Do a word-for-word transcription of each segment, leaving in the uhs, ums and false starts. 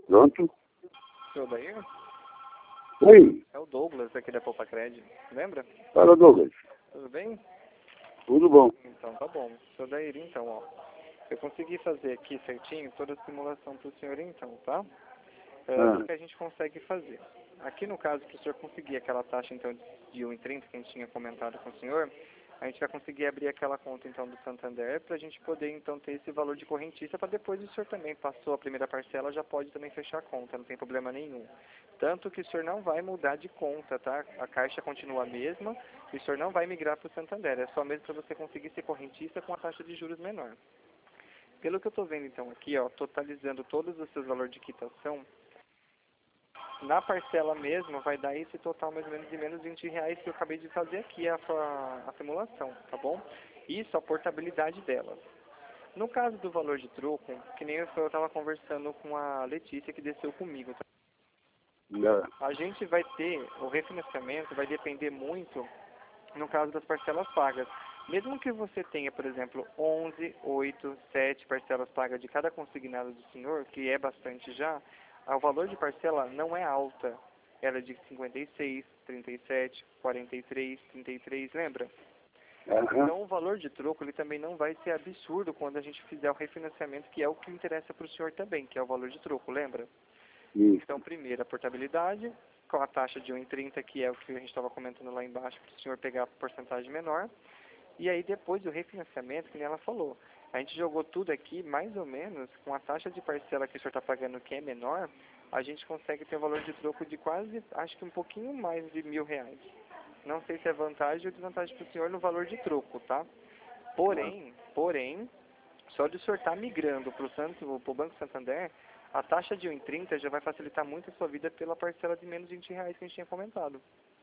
Pronto? Seu daí? Oi, É o Douglas aqui da Poupa Cred. Lembra? fala Douglas. Tudo bem? Tudo bom? Então tá bom. Seu Daíri, então, ó. Eu consegui fazer aqui certinho toda a simulação pro senhor então, tá? É, Ah, o que a gente consegue fazer? Aqui no caso que o senhor conseguir aquela taxa então de um e trinta que a gente tinha comentado com o senhor, a gente vai conseguir abrir aquela conta então do Santander para a gente poder então ter esse valor de correntista para depois o senhor também passou a primeira parcela, já pode também fechar a conta, não tem problema nenhum. Tanto que o senhor não vai mudar de conta, tá? A caixa continua a mesma e o senhor não vai migrar para o Santander, é só mesmo para você conseguir ser correntista com a taxa de juros menor. Pelo que eu estou vendo então aqui, ó, totalizando todos os seus valores de quitação, na parcela mesmo vai dar esse total mais ou menos de menos vinte reais que eu acabei de fazer aqui a, a, a simulação, tá bom? Isso a portabilidade delas. No caso do valor de troco, que nem eu estava conversando com a Letícia que desceu comigo, tá? já. A gente vai ter, o refinanciamento vai depender muito no caso das parcelas pagas. Mesmo que você tenha, por exemplo, onze, oito, sete parcelas pagas de cada consignado do senhor, que é bastante já, o valor de parcela não é alta. Ela é de cinquenta e seis, trinta e sete, quarenta e três, trinta e três, lembra? Aham. Então o valor de troco ele também não vai ser absurdo quando a gente fizer o refinanciamento, que é o que interessa para o senhor também, que é o valor de troco, lembra? Isso. Então, primeiro, a portabilidade, com a taxa de um e trinta, que é o que a gente estava comentando lá embaixo, para o senhor pegar a porcentagem menor. E aí, depois do refinanciamento, que nem ela falou, a gente jogou tudo aqui, mais ou menos, com a taxa de parcela que o senhor está pagando, que é menor, a gente consegue ter um valor de troco de quase, acho que um pouquinho mais de mil reais. Não sei se é vantagem ou desvantagem para o senhor no valor de troco, tá? Porém, porém, só de o senhor estar migrando para o Banco Santander, a taxa de um e trinta já vai facilitar muito a sua vida pela parcela de menos vinte reais que a gente tinha comentado.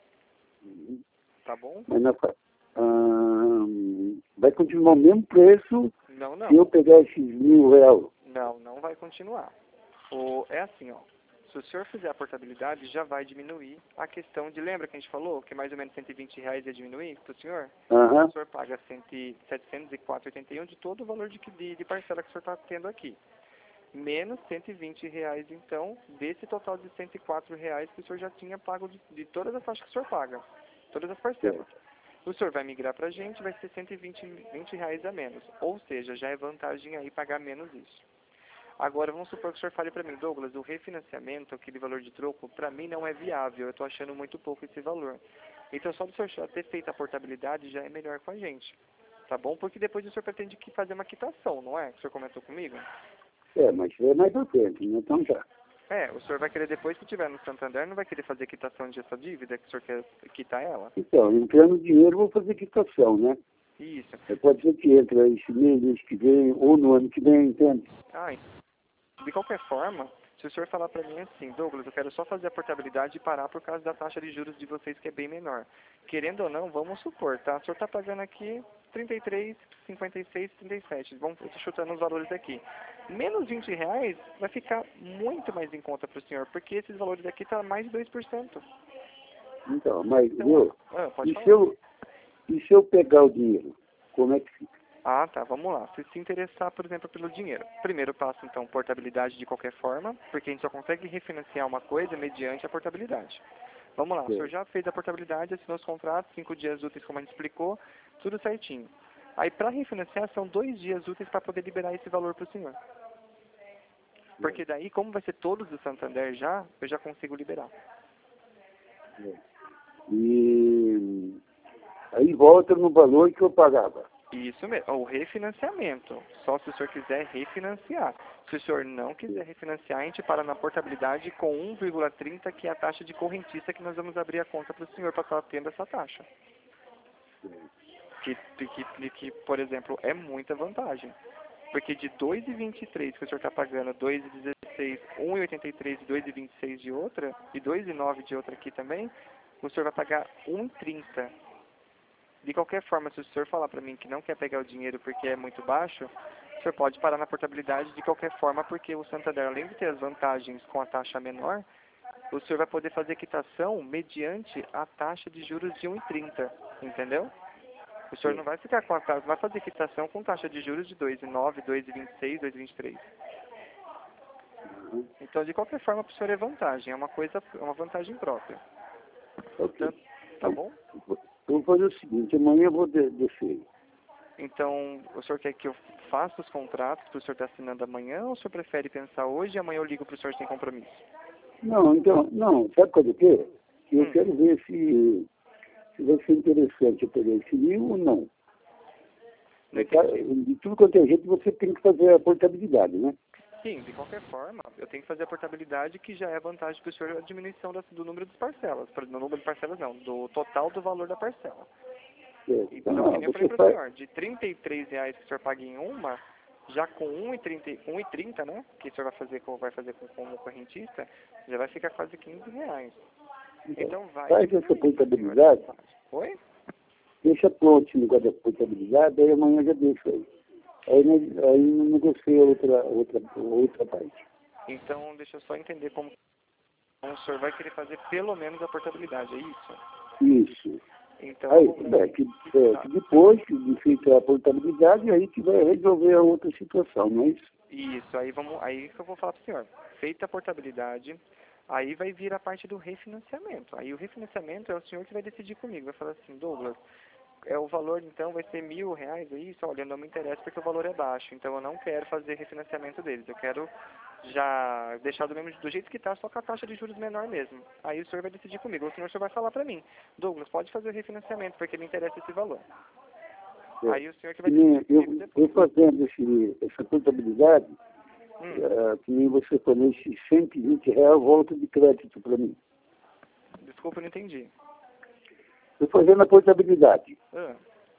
Uhum. Tá bom? Mas na, fa- ah, vai continuar o mesmo preço Não, se eu não. pegar esses mil reais. Não, não vai continuar. O, é assim, ó. Se o senhor fizer a portabilidade, já vai diminuir a questão de... Lembra que a gente falou que mais ou menos cento e vinte reais ia diminuir para o senhor? Aham. O senhor paga cem, setecentos e quatro reais e oitenta e um de todo o valor de, de, de parcela que o senhor está tendo aqui. Menos cento e vinte reais, então, desse total de cento e quatro reais que o senhor já tinha pago de, de todas as taxas que o senhor paga. Todas as parcelas. O senhor vai migrar para a gente, vai ser cento e vinte reais a menos. Ou seja, já é vantagem aí pagar menos isso. Agora, vamos supor que o senhor fale para mim, Douglas, o refinanciamento, aquele valor de troco, para mim não é viável, eu estou achando muito pouco esse valor. Então, só do senhor já ter feito a portabilidade já é melhor com a gente, tá bom? Porque depois o senhor pretende que fazer uma quitação, não é? Que o senhor comentou comigo? É, mas é mais pra frente, né? Então tá. É, o senhor vai querer depois que tiver no Santander, não vai querer fazer quitação dessa dívida, que o senhor quer quitar ela? Então, entrando dinheiro, eu vou fazer quitação, né? Isso. É, pode ser que entre esse mês, mês que vem, ou no ano que vem, entende? Ah, de qualquer forma, se o senhor falar para mim assim, Douglas, eu quero só fazer a portabilidade e parar por causa da taxa de juros de vocês que é bem menor. Querendo ou não, vamos supor, tá? O senhor está pagando aqui trinta e três, cinquenta e seis, trinta e sete. Vamos, eu estou chutando os valores aqui. Menos vinte reais vai ficar muito mais em conta para o senhor, porque esses valores aqui estão mais de dois por cento. Então, mas, Então, viu? ah, pode E falar. se eu, e se eu pegar o dinheiro, como é que fica? Ah, tá, vamos lá. Se se interessar, por exemplo, pelo dinheiro. Primeiro passo, então, portabilidade de qualquer forma, porque a gente só consegue refinanciar uma coisa mediante a portabilidade. Vamos lá, o senhor Certo. já fez a portabilidade, assinou os contratos, cinco dias úteis, como a gente explicou, tudo certinho. Aí, para refinanciar, são dois dias úteis para poder liberar esse valor para o senhor. Porque daí, como vai ser todos do Santander já, eu já consigo liberar. E aí volta no valor que eu pagava. Isso mesmo, o refinanciamento. Só se o senhor quiser refinanciar. Se o senhor não quiser refinanciar, a gente para na portabilidade com um vírgula trinta, que é a taxa de correntista que nós vamos abrir a conta para o senhor para estar tendo essa taxa. Que, que, que, por exemplo, é muita vantagem. Porque de dois vírgula vinte e três que o senhor está pagando, dois vírgula dezesseis, um vírgula oitenta e três e dois vírgula vinte e seis de outra, e dois vírgula nove de outra aqui também, o senhor vai pagar um vírgula trinta. De qualquer forma, se o senhor falar para mim que não quer pegar o dinheiro porque é muito baixo, o senhor pode parar na portabilidade de qualquer forma, porque o Santander, além de ter as vantagens com a taxa menor, o senhor vai poder fazer quitação mediante a taxa de juros de um vírgula trinta, entendeu? O senhor não vai ficar com a taxa, vai fazer quitação com taxa de juros de dois vírgula nove, dois vírgula vinte e seis, dois vírgula vinte e três. Uhum. Então, de qualquer forma, para o senhor é vantagem, é uma coisa, é uma vantagem própria. Ok. Tá, tá bom? Eu vou fazer o seguinte, amanhã eu vou de descer. Então, o senhor quer que eu faça os contratos para o senhor estar assinando amanhã, ou o senhor prefere pensar hoje e amanhã eu ligo para o senhor sem compromisso? Não, então, não, sabe qual é o quê? Eu Hum. quero ver se, se vai ser interessante eu pegar esse livro ou não. Não Eu tá- entendi. De tudo quanto é jeito, você tem que fazer a portabilidade, né? Sim, de qualquer forma, eu tenho que fazer a portabilidade, que já é vantagem para o senhor a diminuição da- do número de parcelas. Por- No número de parcelas não, do total do valor da parcela. Certo. Então, Não, que nem eu falei você para o faz... senhor, de trinta e três reais que o senhor paga em uma, já com um e trinta, né, que o senhor vai fazer com, vai fazer com, como correntista, já vai ficar quase quinze reais. Então vai Faz essa diminuir pro senhor portabilidade, essa vantagem. Oi? deixa pronto esse negócio da portabilidade, aí amanhã eu já deixo aí. Aí, ne- aí não negocia outra, outra, outra parte. Então, deixa eu só entender como o senhor vai querer fazer pelo menos a portabilidade, é isso? Isso. Então, Aí, vamos- é, que, é, que depois que de feita a portabilidade, aí que vai resolver a outra situação, não é isso? isso, aí vamos, aí que eu vou falar para o senhor. Feita a portabilidade, aí vai vir a parte do refinanciamento. Aí o refinanciamento é o senhor que vai decidir comigo, vai falar assim, Douglas, é o valor então vai ser mil reais, é isso? Olha, não me interessa porque o valor é baixo, então eu não quero fazer refinanciamento deles, eu quero já deixar do mesmo do jeito que está, só com a taxa de juros menor mesmo. Aí o senhor vai decidir comigo, ou senão o senhor vai falar para mim, Douglas, pode fazer o refinanciamento porque me interessa esse valor. É. Aí o senhor que vai Que nem decidir comigo eu, depois. eu fazendo esse, essa portabilidade, Hum, é, que nem você falou, esses cento e vinte reais volta de crédito para mim. desculpa, eu não entendi. Eu fazendo a portabilidade. Ah,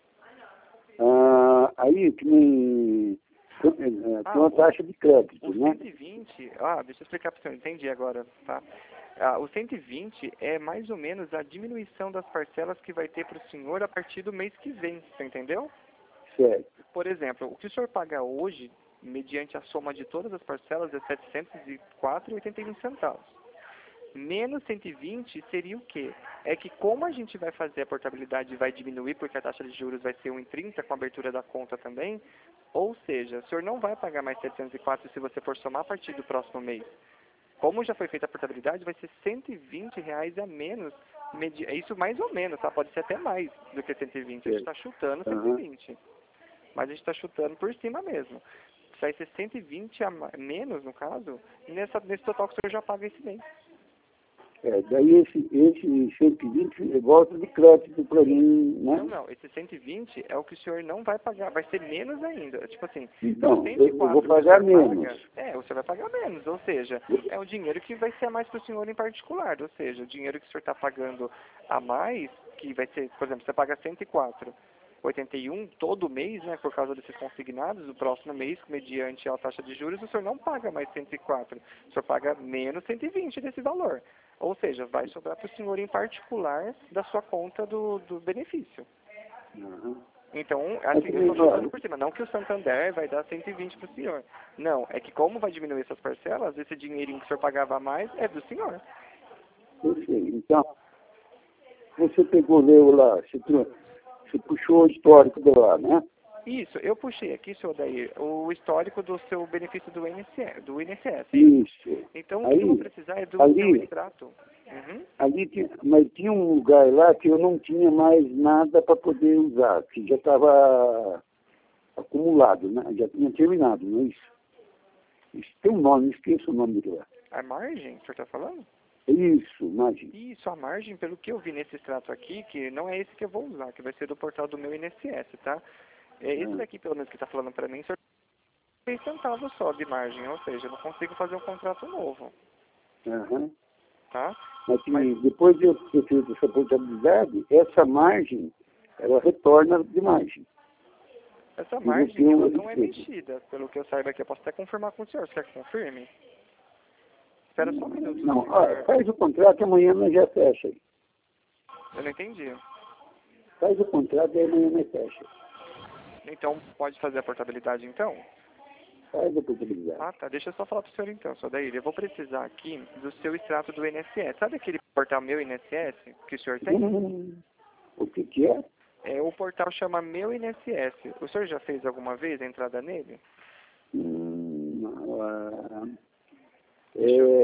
Ah, aí, que nem é, é, Ah, tem uma o- taxa de crédito, o né? cento e vinte, ah, deixa eu explicar para o senhor, entendi agora, tá? Ah, o cento e vinte é mais ou menos a diminuição das parcelas que vai ter para o senhor a partir do mês que vem, você entendeu? Certo. Por exemplo, o que o senhor paga hoje, mediante a soma de todas as parcelas, é setecentos e quatro reais e oitenta e um centavos. Menos cento e vinte seria o quê? É que como a gente vai fazer a portabilidade e vai diminuir, porque a taxa de juros vai ser um e trinta com a abertura da conta também, ou seja, o senhor não vai pagar mais setecentos e quatro se você for somar a partir do próximo mês. Como já foi feita a portabilidade, vai ser cento e vinte reais a menos. medi- É isso mais ou menos, tá? Pode ser até mais do que cento e vinte. A gente está chutando cento e Aham. vinte. Mas a gente está chutando por cima mesmo. Vai ser cento e vinte a ma- menos, no caso, nessa, nesse total que o senhor já paga esse mês. É, daí esse, esse cento e vinte volta de crédito para mim, né? Não, não. Esse cento e vinte é o que o senhor não vai pagar. Vai ser menos ainda. Tipo assim, Então, do eu, eu vou cento e quatro que o pagar senhor menos. paga, é, você vai pagar menos. Ou seja, é o dinheiro que vai ser a mais para o senhor em particular. Ou seja, o dinheiro que o senhor está pagando a mais, que vai ser, por exemplo, você paga cento e quatro reais e oitenta e um todo mês, né, por causa desses consignados, o próximo mês, mediante a taxa de juros, o senhor não paga mais cento e quatro. O senhor paga menos cento e vinte desse valor. Ou seja, vai sobrar para o senhor em particular da sua conta do, do benefício. Aham. Então, Mas assim, eu também, estou jogando ó, por cima. Não que o Santander vai dar cento e vinte para o senhor. Não, é que como vai diminuir essas parcelas, esse dinheirinho que o senhor pagava a mais é do senhor. eu sei. Então, você pegou, leu lá, você, tro- você puxou o histórico de lá, né? Isso, eu puxei aqui, senhor Daí, o histórico do seu benefício do I N S S. Do I N S S. Isso. Então, o que eu vou Aí, precisar é do ali- seu extrato. Uhum. ali tinha, mas tinha um lugar lá que eu não tinha mais nada para poder usar, que já estava acumulado, né? Já tinha terminado, não é isso? Isso tem um nome, esqueço o nome de lá. A margem, o senhor está falando? Isso, imagina. Isso, a margem, pelo que eu vi nesse extrato aqui, que não é esse que eu vou usar, que vai ser do portal do meu I N S S, tá? É esse Ah. daqui, pelo menos, que está falando para mim, o senhor tem seis centavos só de margem, ou seja, eu não consigo fazer um contrato novo, Aham. tá? Mas, que Mas depois de eu ter feito essa portabilidade, essa margem, ela retorna de margem. essa E margem, no ela que eu não é fiz? mexida, pelo que eu saiba aqui. Eu posso até confirmar com o senhor, você quer que confirme? Espera só um minuto, Não, senhor. ó, faz o contrato e amanhã nós já fecha aí. Eu não entendi. Faz o contrato e amanhã nós fecha. Então, pode fazer a portabilidade, então? Faz a portabilidade. Ah, tá. Deixa eu só falar pro senhor, então, só daí. Eu vou precisar aqui do seu extrato do I N S S. Sabe aquele portal Meu I N S S que o senhor tem? Hum, o que que é? É, o portal chama Meu I N S S. O senhor já fez alguma vez a entrada nele? Hum, ah,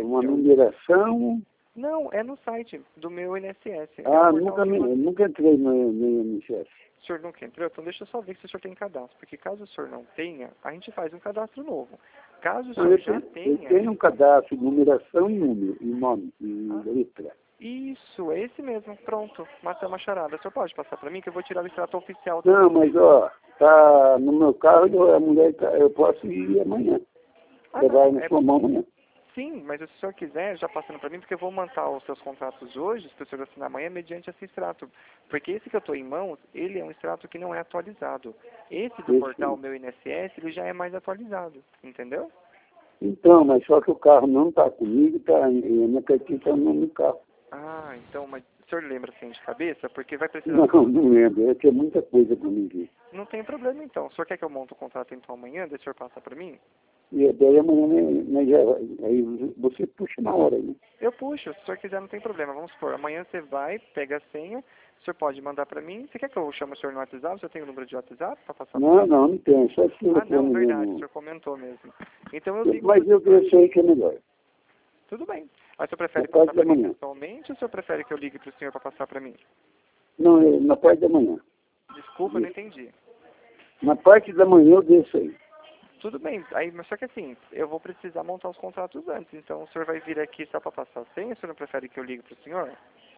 uma numeração... Não, é no site do meu I N S S. É Ah, um nunca, portal me, que você- nunca entrei no, no I N S S. O senhor nunca entrou? Então deixa eu só ver se o senhor tem cadastro. Porque caso o senhor não tenha, a gente faz um cadastro novo. Caso o Não, senhor eu, já tenho, eu tenha... tenho um cadastro, numeração e número, e nome, e Ah. letra. Isso, é esse mesmo. Pronto, matamos a charada. O senhor pode passar para mim que eu vou tirar o extrato oficial. Não, mas ó, tá no meu carro, eu- a mulher, tá, eu posso ir amanhã. Ah, Levar não, na é- sua mão amanhã. Sim, mas se o senhor quiser, já passando para mim, porque eu vou montar os seus contratos hoje, se o senhor assinar amanhã, mediante esse extrato. Porque esse que eu estou em mãos, ele é um extrato que não é atualizado. Esse do Esse- portal meu I N S S, ele já é mais atualizado, entendeu? Então, mas só que o carro não está comigo, tá, e a minha cartinha está no meu carro. Ah, então, mas o senhor lembra assim de cabeça? Porque vai precisar... Não, não lembro, é que é muita coisa para mim ver. Não tem problema então. O senhor quer que eu monte o contrato então amanhã? Deixa o senhor passar para mim? E daí amanhã, né, né, já, aí você puxa na hora, né? Eu puxo, se o senhor quiser não tem problema. Vamos supor, amanhã você vai, pega a senha, o senhor pode mandar pra mim. Você quer que eu chame o senhor no WhatsApp? O senhor tem o número de WhatsApp pra passar? Não, não, não tem, só esse Ah, não, telefone verdade, o mesmo. senhor comentou mesmo. Então eu ligo... Mas eu, eu sei que é melhor. Tudo bem. Mas o senhor prefere Na parte passar pra da mim manhã. pessoalmente ou o senhor prefere que eu ligue pro senhor pra passar pra mim? Não, é na parte da manhã. Desculpa, eu não entendi. Na parte da manhã eu desço aí. Tudo bem, aí, mas só que assim, eu vou precisar montar os contratos antes, então o senhor vai vir aqui só pra passar a senha, o senhor não prefere que eu ligue pro senhor?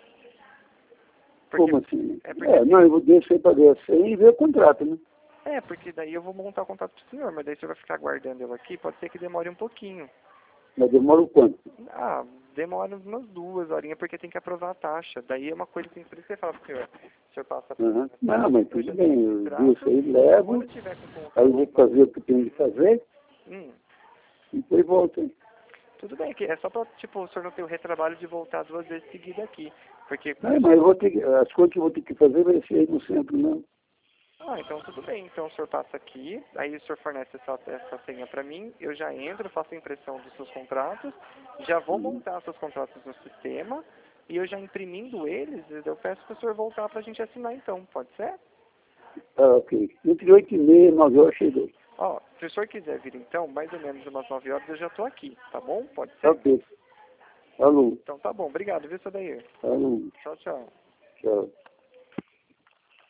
Porque- Como assim? É porque, É, não, eu vou descer para ver a senha e ver o contrato, né? é, porque daí eu vou montar o contrato pro senhor, mas daí o senhor vai ficar aguardando eu aqui, pode ser que demore um pouquinho. Mas demora o quanto? Ah, demora umas duas horinhas, porque tem que aprovar a taxa. Daí é uma coisa assim, por isso que eu falo pro senhor, o senhor passa pra Uhum. mim, Não, mas eu tudo já bem, tenho eu extrato, desço aí, quando levo, eu tiver com o aí eu vou contrato, fazer o que tenho que fazer hum, e depois volto aí. tudo bem, que é só pra, tipo, o senhor não ter o retrabalho de voltar duas vezes seguida aqui, porque... Não, mas eu vou ter que, as coisas que eu vou ter que fazer vai ser aí no centro, não. Ah, então tudo bem. Então o senhor passa aqui, aí o senhor fornece essa, essa senha para mim, eu já entro, faço a impressão dos seus contratos, já vou montar seus contratos no sistema, e eu já imprimindo eles, eu peço para o senhor voltar para a gente assinar então, pode ser? Ah, ok. Entre oito e meia e nove horas eu cheguei. Ó, se o senhor quiser vir então, mais ou menos umas nove horas eu já estou aqui, tá bom? Pode ser? Ok. Alô, Então tá bom, obrigado, viu, Sadair? alô, Tchau, tchau. tchau.